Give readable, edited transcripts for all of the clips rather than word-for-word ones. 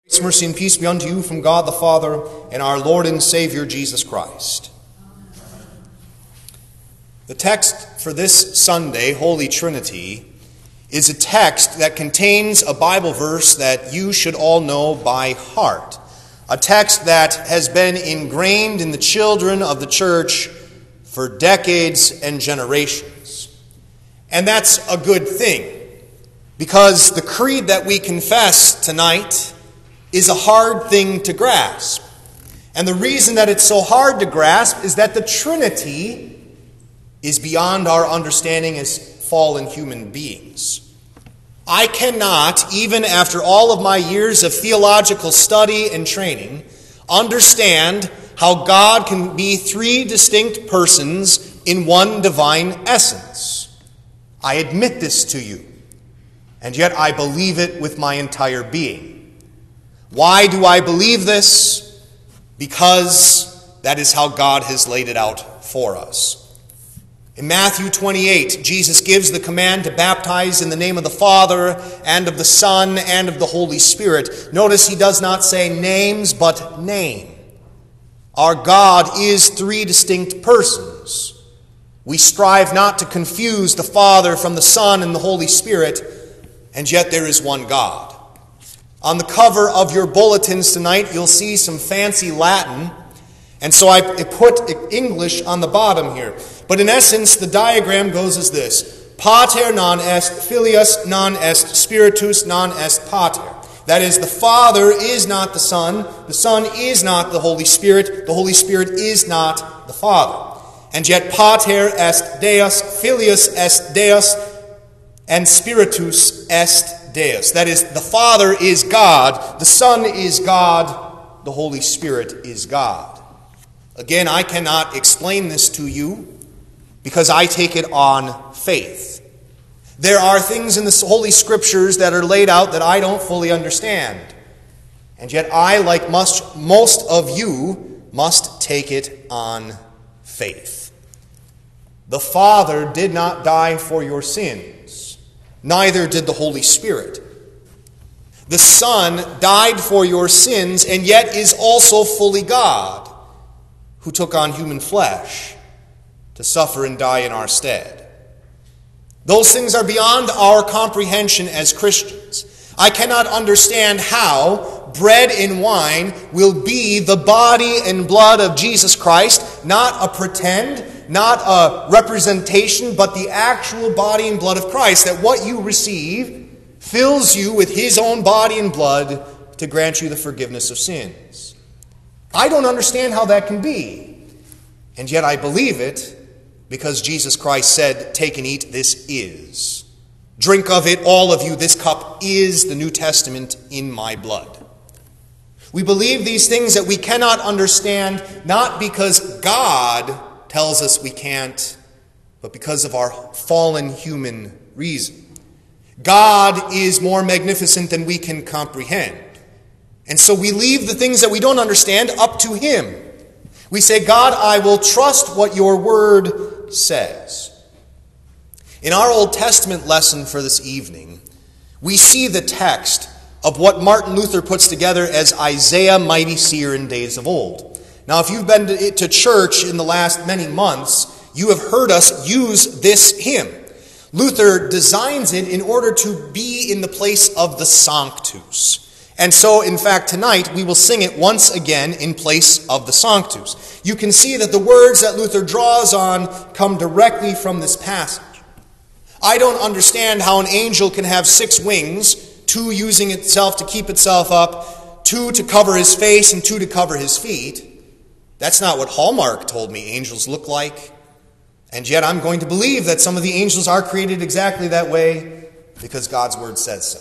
Grace, mercy, and peace be unto you from God the Father and our Lord and Savior Jesus Christ. The text for this Sunday, Holy Trinity, is a text that contains a Bible verse that you should all know by heart. A text that has been ingrained in the children of the church for decades and generations. And that's a good thing, because the creed that we confess tonight is a hard thing to grasp. And the reason that it's so hard to grasp is that the Trinity is beyond our understanding as fallen human beings. I cannot, even after all of my years of theological study and training, understand how God can be three distinct persons in one divine essence. I admit this to you, and yet I believe it with my entire being. Why do I believe this? Because that is how God has laid it out for us. In Matthew 28, Jesus gives the command to baptize in the name of the Father and of the Son and of the Holy Spirit. Notice he does not say names, but name. Our God is three distinct persons. We strive not to confuse the Father from the Son and the Holy Spirit, and yet there is one God. On the cover of your bulletins tonight, you'll see some fancy Latin, and so I put English on the bottom here. But in essence, the diagram goes as this: Pater non est filius, non est spiritus, non est pater. That is, the Father is not the Son is not the Holy Spirit is not the Father. And yet Pater est Deus, Filius est Deus, and Spiritus est Deus. That is, the Father is God, the Son is God, the Holy Spirit is God. Again, I cannot explain this to you because I take it on faith. There are things in the Holy Scriptures that are laid out that I don't fully understand. And yet I, like most of you, must take it on faith. The Father did not die for your sins. Neither did the Holy Spirit. The Son died for your sins and yet is also fully God, who took on human flesh to suffer and die in our stead. Those things are beyond our comprehension as Christians. I cannot understand how bread and wine will be the body and blood of Jesus Christ, not a pretend, not a representation, but the actual body and blood of Christ, that what you receive fills you with his own body and blood to grant you the forgiveness of sins. I don't understand how that can be, and yet I believe it because Jesus Christ said, "Take and eat, this is. Drink of it, all of you, this cup is the New Testament in my blood." We believe these things that we cannot understand, not because God tells us we can't, but because of our fallen human reason. God is more magnificent than we can comprehend. And so we leave the things that we don't understand up to him. We say, "God, I will trust what your word says." In our Old Testament lesson for this evening, we see the text of what Martin Luther puts together as Isaiah, mighty seer in days of old. Now, if you've been to church in the last many months, you have heard us use this hymn. Luther designs it in order to be in the place of the Sanctus. And so, in fact, tonight we will sing it once again in place of the Sanctus. You can see that the words that Luther draws on come directly from this passage. I don't understand how an angel can have 6 wings, 2 using itself to keep itself up, 2 to cover his face, and 2 to cover his feet. That's not what Hallmark told me angels look like. And yet I'm going to believe that some of the angels are created exactly that way because God's word says so.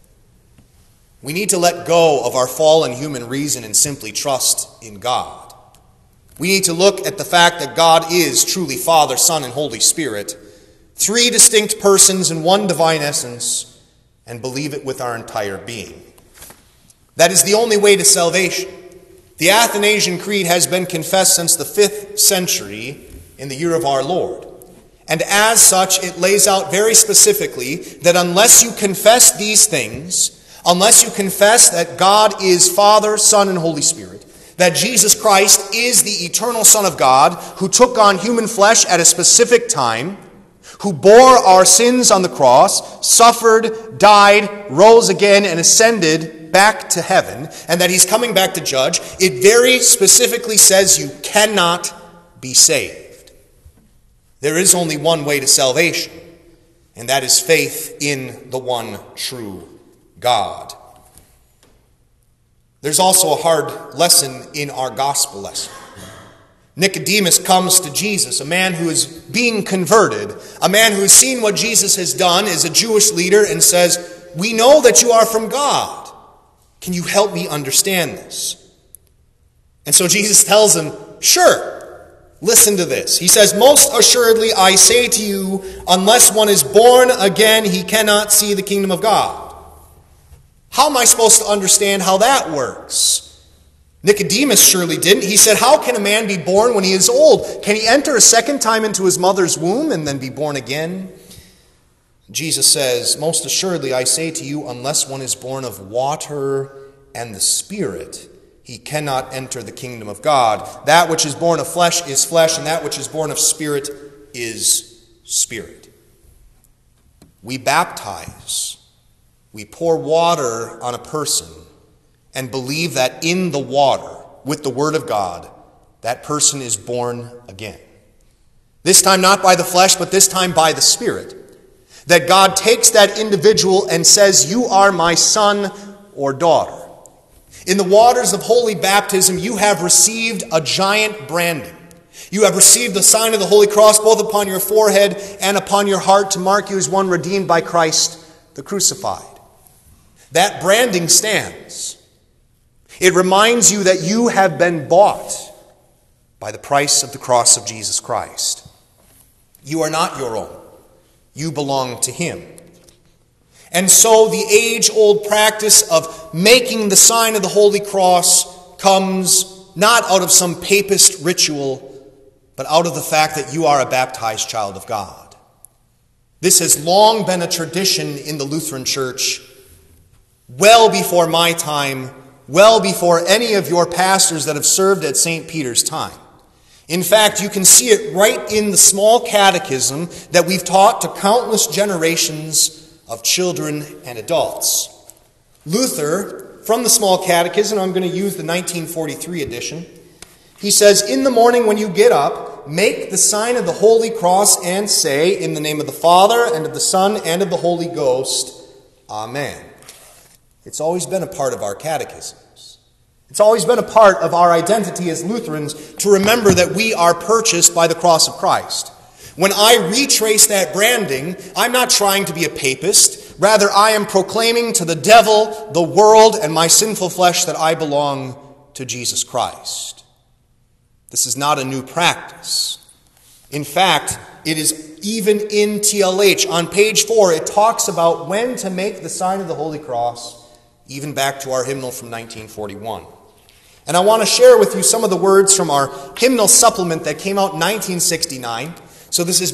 We need to let go of our fallen human reason and simply trust in God. We need to look at the fact that God is truly Father, Son, and Holy Spirit, 3 distinct persons in one divine essence, and believe it with our entire being. That is the only way to salvation. The Athanasian Creed has been confessed since the 5th century in the year of our Lord. And as such, it lays out very specifically that unless you confess these things, unless you confess that God is Father, Son, and Holy Spirit, that Jesus Christ is the eternal Son of God who took on human flesh at a specific time, who bore our sins on the cross, suffered, died, rose again, and ascended back to heaven, and that he's coming back to judge, it very specifically says you cannot be saved. There is only one way to salvation, and that is faith in the one true God. There's also a hard lesson in our gospel lesson. Nicodemus comes to Jesus, a man who is being converted, a man who has seen what Jesus has done, is a Jewish leader, and says, "We know that you are from God. Can you help me understand this?" And so Jesus tells him, "Sure, listen to this." He says, "Most assuredly I say to you, unless one is born again, he cannot see the kingdom of God." How am I supposed to understand how that works? Nicodemus surely didn't. He said, "How can a man be born when he is old? Can he enter a second time into his mother's womb and then be born again?" Jesus says, "Most assuredly I say to you, unless one is born of water and the Spirit, he cannot enter the kingdom of God. That which is born of flesh is flesh, and that which is born of spirit is spirit." We baptize. We pour water on a person and believe that in the water, with the Word of God, that person is born again. This time not by the flesh, but this time by the Spirit. That God takes that individual and says, "You are my son or daughter." In the waters of holy baptism, you have received a giant branding. You have received the sign of the Holy Cross both upon your forehead and upon your heart to mark you as one redeemed by Christ the crucified. That branding stands. It reminds you that you have been bought by the price of the cross of Jesus Christ. You are not your own. You belong to Him. And so the age-old practice of making the sign of the Holy Cross comes not out of some papist ritual, but out of the fact that you are a baptized child of God. This has long been a tradition in the Lutheran Church, well before my time, well before any of your pastors that have served at St. Peter's time. In fact, you can see it right in the small catechism that we've taught to countless generations of children and adults. Luther, from the small catechism, I'm going to use the 1943 edition, he says, "In the morning when you get up, make the sign of the Holy Cross and say, in the name of the Father, and of the Son, and of the Holy Ghost, Amen." It's always been a part of our catechisms. It's always been a part of our identity as Lutherans to remember that we are purchased by the cross of Christ. When I retrace that branding, I'm not trying to be a papist. Rather, I am proclaiming to the devil, the world, and my sinful flesh that I belong to Jesus Christ. This is not a new practice. In fact, it is even in TLH. On page 4, it talks about when to make the sign of the Holy Cross, even back to our hymnal from 1941. And I want to share with you some of the words from our hymnal supplement that came out in 1969. So this is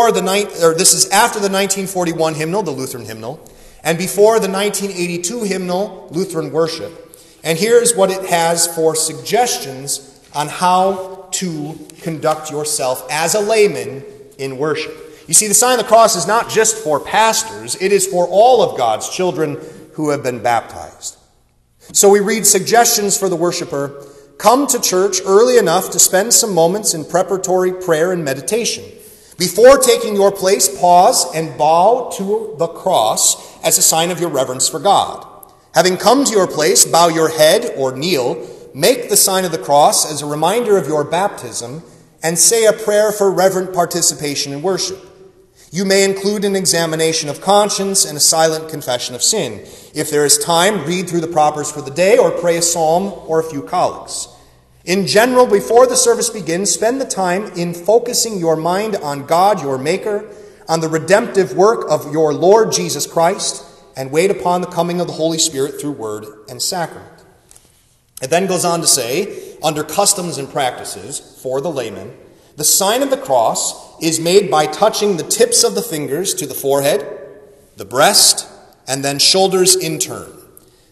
after the 1941 hymnal, the Lutheran hymnal, and before the 1982 hymnal, Lutheran worship. And here's what it has for suggestions on how to conduct yourself as a layman in worship. You see, the sign of the cross is not just for pastors, it is for all of God's children who have been baptized. So we read suggestions for the worshiper. Come to church early enough to spend some moments in preparatory prayer and meditation. Before taking your place, pause and bow to the cross as a sign of your reverence for God. Having come to your place, bow your head or kneel, make the sign of the cross as a reminder of your baptism, and say a prayer for reverent participation in worship. You may include an examination of conscience and a silent confession of sin. If there is time, read through the propers for the day or pray a psalm or a few collects. In general, before the service begins, spend the time in focusing your mind on God, your Maker, on the redemptive work of your Lord Jesus Christ, and wait upon the coming of the Holy Spirit through word and sacrament. It then goes on to say, under customs and practices for the layman, the sign of the cross is made by touching the tips of the fingers to the forehead, the breast, and then shoulders in turn.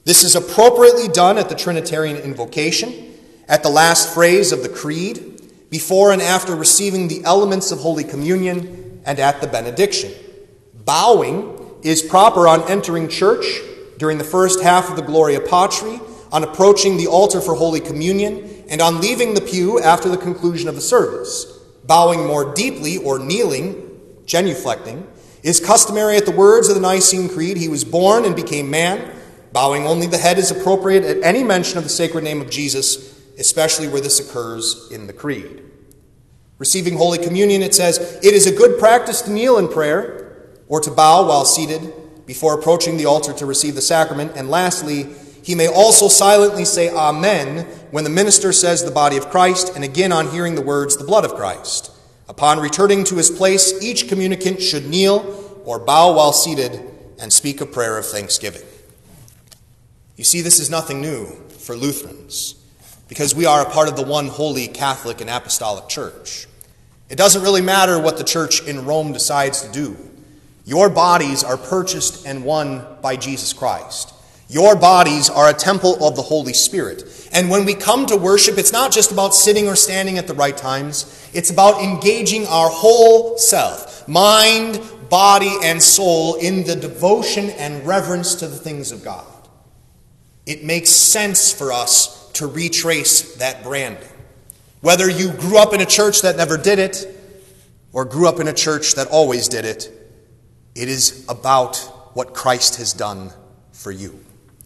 This is appropriately done at the Trinitarian invocation, at the last phrase of the Creed, before and after receiving the elements of Holy Communion, and at the benediction. Bowing is proper on entering church during the first half of the Gloria Patri, on approaching the altar for Holy Communion, and on leaving the pew after the conclusion of the service. Bowing more deeply, or kneeling, genuflecting, is customary at the words of the Nicene Creed, "He was born and became man." Bowing only the head is appropriate at any mention of the sacred name of Jesus, especially where this occurs in the Creed. Receiving Holy Communion, it says, "It is a good practice to kneel in prayer, or to bow while seated, before approaching the altar to receive the sacrament." And lastly, he may also silently say Amen when the minister says the body of Christ, and again on hearing the words the blood of Christ. Upon returning to his place, each communicant should kneel or bow while seated and speak a prayer of thanksgiving. You see, this is nothing new for Lutherans, because we are a part of the one holy Catholic and Apostolic Church. It doesn't really matter what the church in Rome decides to do. Your bodies are purchased and won by Jesus Christ. Your bodies are a temple of the Holy Spirit. And when we come to worship, it's not just about sitting or standing at the right times. It's about engaging our whole self, mind, body, and soul, in the devotion and reverence to the things of God. It makes sense for us to retrace that branding. Whether you grew up in a church that never did it, or grew up in a church that always did it, it is about what Christ has done for you.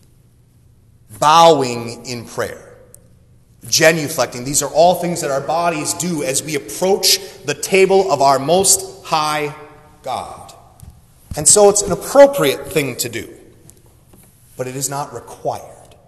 Bowing in prayer, genuflecting, these are all things that our bodies do as we approach the table of our most high God. And so it's an appropriate thing to do, but it is not required.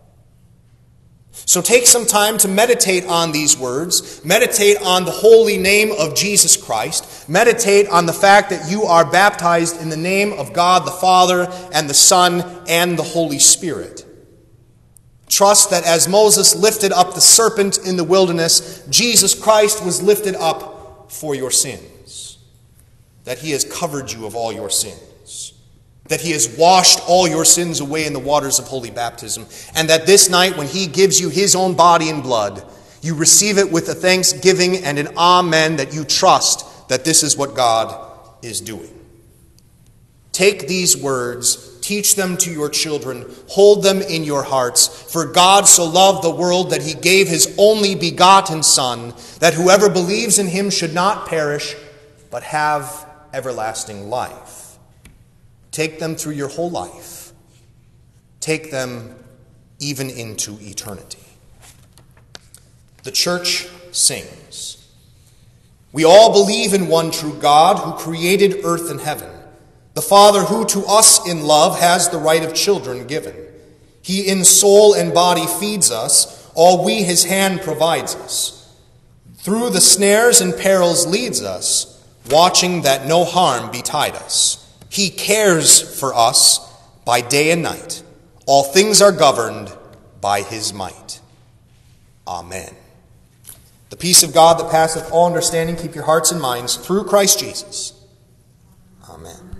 So take some time to meditate on these words, meditate on the holy name of Jesus Christ, meditate on the fact that you are baptized in the name of God the Father and the Son and the Holy Spirit. Trust that as Moses lifted up the serpent in the wilderness, Jesus Christ was lifted up for your sins, that he has covered you of all your sins, that he has washed all your sins away in the waters of holy baptism, and that this night when he gives you his own body and blood, you receive it with a thanksgiving and an amen, that you trust that this is what God is doing. Take these words, teach them to your children, hold them in your hearts. For God so loved the world that he gave his only begotten Son, that whoever believes in him should not perish, but have everlasting life. Take them through your whole life. Take them even into eternity. The church sings. We all believe in one true God who created earth and heaven, the Father who to us in love has the right of children given. He in soul and body feeds us, all we his hand provides us. Through the snares and perils leads us, watching that no harm betide us. He cares for us by day and night. All things are governed by his might. Amen. The peace of God that passeth all understanding, keep your hearts and minds through Christ Jesus. Amen.